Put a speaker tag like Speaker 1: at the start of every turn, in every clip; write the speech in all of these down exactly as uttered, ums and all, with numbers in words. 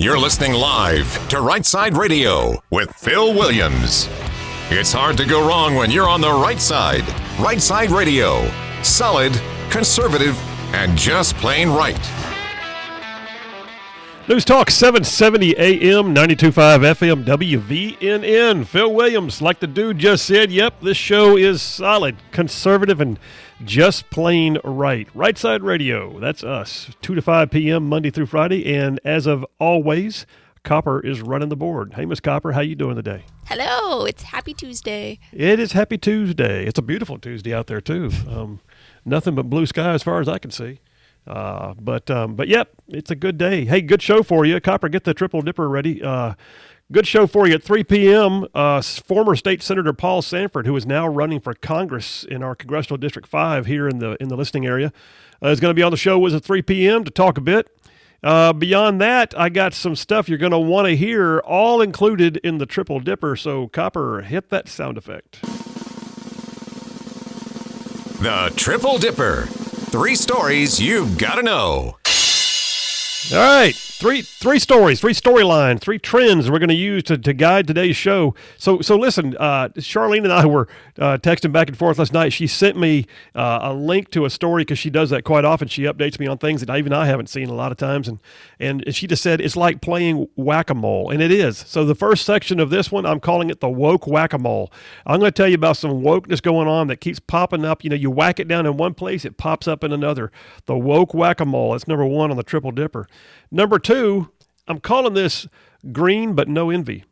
Speaker 1: You're listening live to Right Side Radio with Phil Williams. It's hard to go wrong when you're on the right side. Right Side Radio. Solid, conservative, and just plain right.
Speaker 2: News Talk seven seventy A M, ninety-two point five F M, W V N N. Phil Williams, like the dude just said, yep, this show is solid, conservative, and just plain right. Right Side Radio, that's us, two to five P M, Monday through Friday, and as of always, Copper is running the board. Hey, Miss Copper, how you doing today?
Speaker 3: Hello, it's Happy Tuesday.
Speaker 2: It is Happy Tuesday. It's a beautiful Tuesday out there, too. Um, nothing but blue sky as far as I can see. Uh, but, um, but yep, it's a good day. Hey, good show for you. Copper, get the triple dipper ready. Uh, good show for you at three P M Uh, former State Senator Paul Sanford, who is now running for Congress in our Congressional District five here in the, in the listening area, uh, is going to be on the show with us at three P M to talk a bit. Uh, beyond that, I got some stuff you're going to want to hear, all included in the triple dipper. So Copper, hit that sound effect.
Speaker 1: The Triple Dipper. Three stories you've got to know.
Speaker 2: All right, three three stories, three storylines, three trends we're going to use to, to guide today's show. So so listen, uh, Charlene and I were uh, texting back and forth last night. She sent me uh, a link to a story because she does that quite often. She updates me on things that even I haven't seen a lot of times. And, and she just said it's like playing whack-a-mole, and it is. So the first section of this one, I'm calling it the woke whack-a-mole. I'm going to tell you about some wokeness going on that keeps popping up. You know, you whack it down in one place, it pops up in another. The woke whack-a-mole, that's number one on the triple dipper. Number two, I'm calling this green but no envy.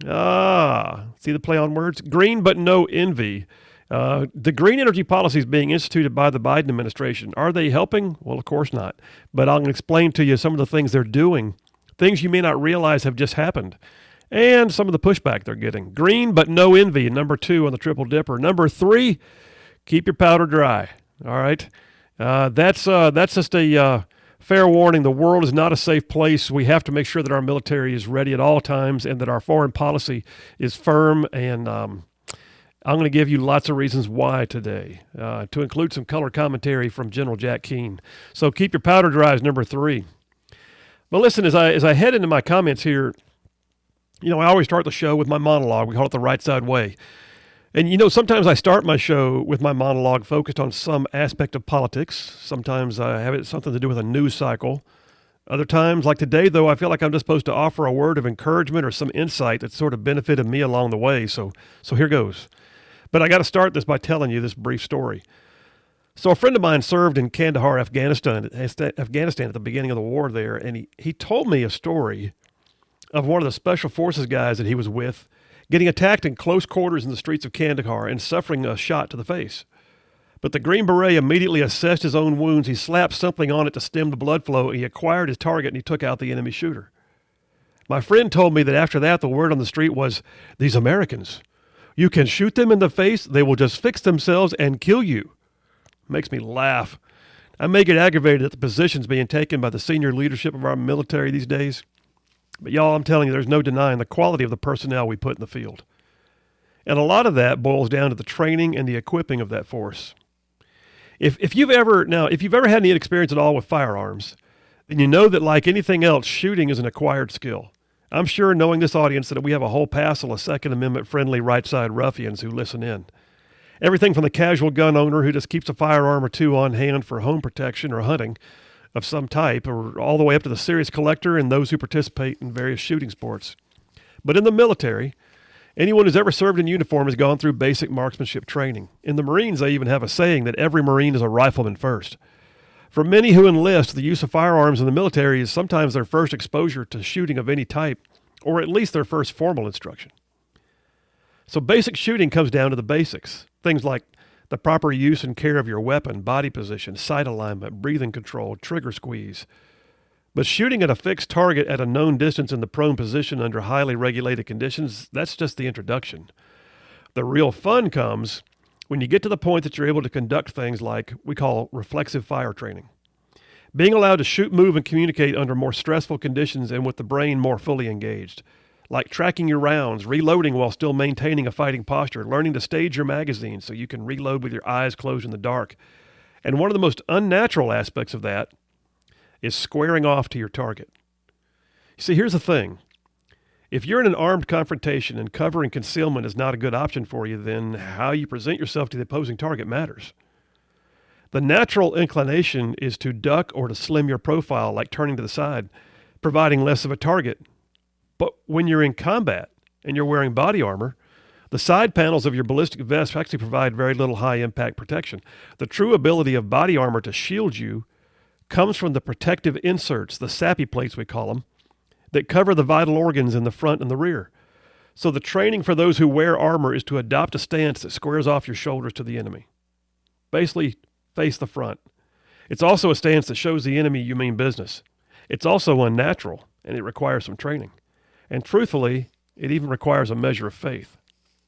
Speaker 2: Ah, see the play on words? Green but no envy. Uh, the green energy policies being instituted by the Biden administration, are they helping? Well, of course not. But I'm going to explain to you some of the things they're doing, things you may not realize have just happened, and some of the pushback they're getting. Green but no envy, number two on the triple dipper. Number three, keep your powder dry. All right? Uh, that's, uh, that's just a... Uh, Fair warning, the world is not a safe place. We have to make sure that our military is ready at all times and that our foreign policy is firm. And um, I'm going to give you lots of reasons why today, uh, to include some color commentary from General Jack Keane. So keep your powder dry is number three. But listen, as I as I head into my comments here, you know, I always start the show with my monologue. We call it the Right Side Way. And, you know, sometimes I start my show with my monologue focused on some aspect of politics. Sometimes I have it something to do with a news cycle. Other times, like today, though, I feel like I'm just supposed to offer a word of encouragement or some insight that sort of benefited me along the way. So so here goes. But I got to start this by telling you this brief story. So a friend of mine served in Kandahar, Afghanistan, Afghanistan at the beginning of the war there, and he, he told me a story of one of the Special Forces guys that he was with getting attacked in close quarters in the streets of Kandahar and suffering a shot to the face. But the Green Beret immediately assessed his own wounds. He slapped something on it to stem the blood flow. He acquired his target, and he took out the enemy shooter. My friend told me that after that, the word on the street was, these Americans, you can shoot them in the face, they will just fix themselves and kill you. Makes me laugh. I may get aggravated at the positions being taken by the senior leadership of our military these days. But y'all, I'm telling you, there's no denying the quality of the personnel we put in the field. And a lot of that boils down to the training and the equipping of that force. If if you've ever, now, if you've ever had any experience at all with firearms, then you know that like anything else, shooting is an acquired skill. I'm sure, knowing this audience, that we have a whole passel of Second Amendment-friendly right-side ruffians who listen in. Everything from the casual gun owner who just keeps a firearm or two on hand for home protection or hunting of some type, or all the way up to the serious collector and those who participate in various shooting sports. But in the military, anyone who's ever served in uniform has gone through basic marksmanship training. In the Marines, they even have a saying that every Marine is a rifleman first. For many who enlist, the use of firearms in the military is sometimes their first exposure to shooting of any type, or at least their first formal instruction. So basic shooting comes down to the basics. Things like the proper use and care of your weapon, body position, sight alignment, breathing control, trigger squeeze. But shooting at a fixed target at a known distance in the prone position under highly regulated conditions, that's just the introduction. The real fun comes when you get to the point that you're able to conduct things like we call reflexive fire training. Being allowed to shoot, move, and communicate under more stressful conditions and with the brain more fully engaged. Like tracking your rounds, reloading while still maintaining a fighting posture, learning to stage your magazine so you can reload with your eyes closed in the dark. And one of the most unnatural aspects of that is squaring off to your target. See, here's the thing. If you're in an armed confrontation and cover and concealment is not a good option for you, then how you present yourself to the opposing target matters. The natural inclination is to duck or to slim your profile, like turning to the side, providing less of a target. But when you're in combat and you're wearing body armor, the side panels of your ballistic vest actually provide very little high-impact protection. The true ability of body armor to shield you comes from the protective inserts, the SAPI plates we call them, that cover the vital organs in the front and the rear. So the training for those who wear armor is to adopt a stance that squares off your shoulders to the enemy. Basically, face the front. It's also a stance that shows the enemy you mean business. It's also unnatural, and it requires some training. And truthfully, it even requires a measure of faith.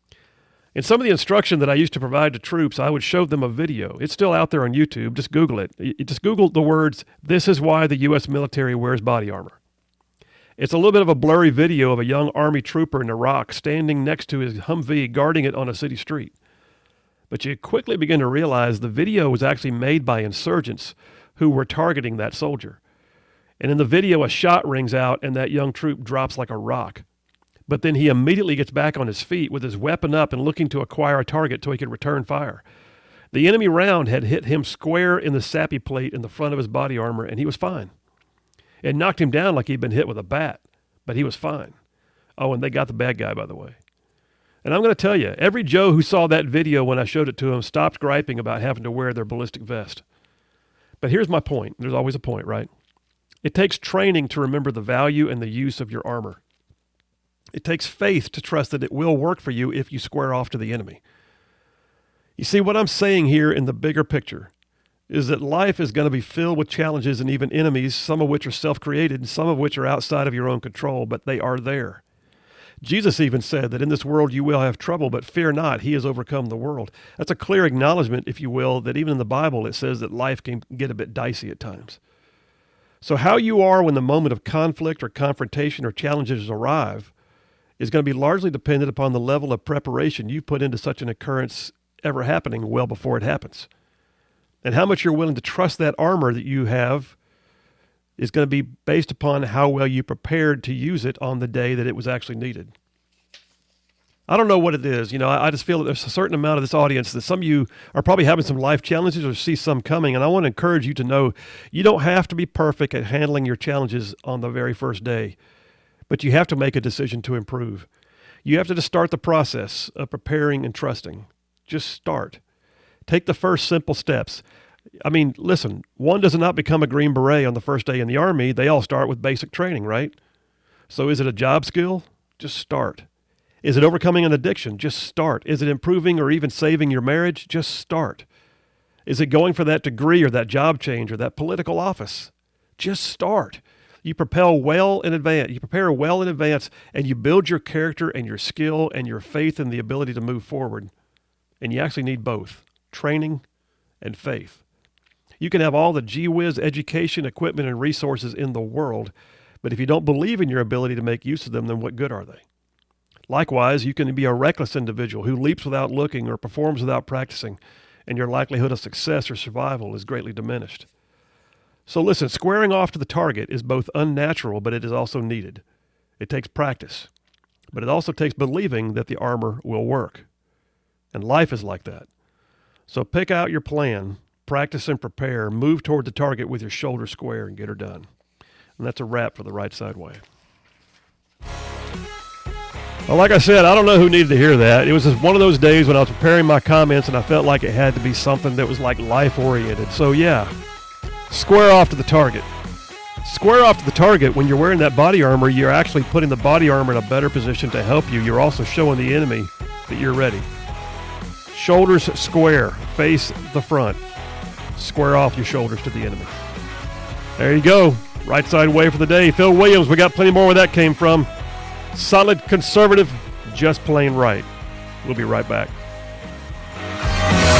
Speaker 2: In some of the instruction that I used to provide to troops, I would show them a video. It's still out there on YouTube. Just Google it. You just Google the words, "This is why the U S military wears body armor." It's a little bit of a blurry video of a young Army trooper in Iraq standing next to his Humvee guarding it on a city street. But you quickly begin to realize the video was actually made by insurgents who were targeting that soldier. And in the video, a shot rings out and that young troop drops like a rock. But then he immediately gets back on his feet with his weapon up and looking to acquire a target so he could return fire. The enemy round had hit him square in the SAPI plate in the front of his body armor, and he was fine. It knocked him down like he'd been hit with a bat, but he was fine. Oh, and they got the bad guy, by the way. And I'm going to tell you, every Joe who saw that video when I showed it to him stopped griping about having to wear their ballistic vest. But here's my point. There's always a point, right? It takes training to remember the value and the use of your armor. It takes faith to trust that it will work for you if you square off to the enemy. You see, what I'm saying here in the bigger picture is that life is going to be filled with challenges and even enemies, some of which are self-created and some of which are outside of your own control, but they are there. Jesus even said that in this world you will have trouble, but fear not, he has overcome the world. That's a clear acknowledgement, if you will, that even in the Bible it says that life can get a bit dicey at times. So how you are when the moment of conflict or confrontation or challenges arrive is going to be largely dependent upon the level of preparation you put into such an occurrence ever happening well before it happens. And how much you're willing to trust that armor that you have is going to be based upon how well you prepared to use it on the day that it was actually needed. I don't know what it is. You know, I, I just feel that there's a certain amount of this audience that some of you are probably having some life challenges or see some coming. And I want to encourage you to know you don't have to be perfect at handling your challenges on the very first day, but you have to make a decision to improve. You have to just start the process of preparing and trusting. Just start. Take the first simple steps. I mean, listen, one does not become a Green Beret on the first day in the Army. They all start with basic training, right? So is it a job skill? Just start. Is it overcoming an addiction? Just start. Is it improving or even saving your marriage? Just start. Is it going for that degree or that job change or that political office? Just start. You propel well in advance. You prepare well in advance, and you build your character and your skill and your faith and the ability to move forward. And you actually need both, training and faith. You can have all the gee whiz education, equipment, and resources in the world, but if you don't believe in your ability to make use of them, then what good are they? Likewise, you can be a reckless individual who leaps without looking or performs without practicing, and your likelihood of success or survival is greatly diminished. So listen, squaring off to the target is both unnatural, but it is also needed. It takes practice, but it also takes believing that the armor will work. And life is like that. So pick out your plan, practice and prepare, move toward the target with your shoulders square, and get her done. And that's a wrap for the Right Side Way. Well, like I said, I don't know who needed to hear that. It was just one of those days when I was preparing my comments and I felt like it had to be something that was like life-oriented. So yeah, square off to the target. Square off to the target. When you're wearing that body armor, you're actually putting the body armor in a better position to help you. You're also showing the enemy that you're ready. Shoulders square, face the front. Square off your shoulders to the enemy. There you go. Right Side Way for the day. Phil Williams, we got plenty more where that came from. Solid conservative, just plain right. We'll be right back.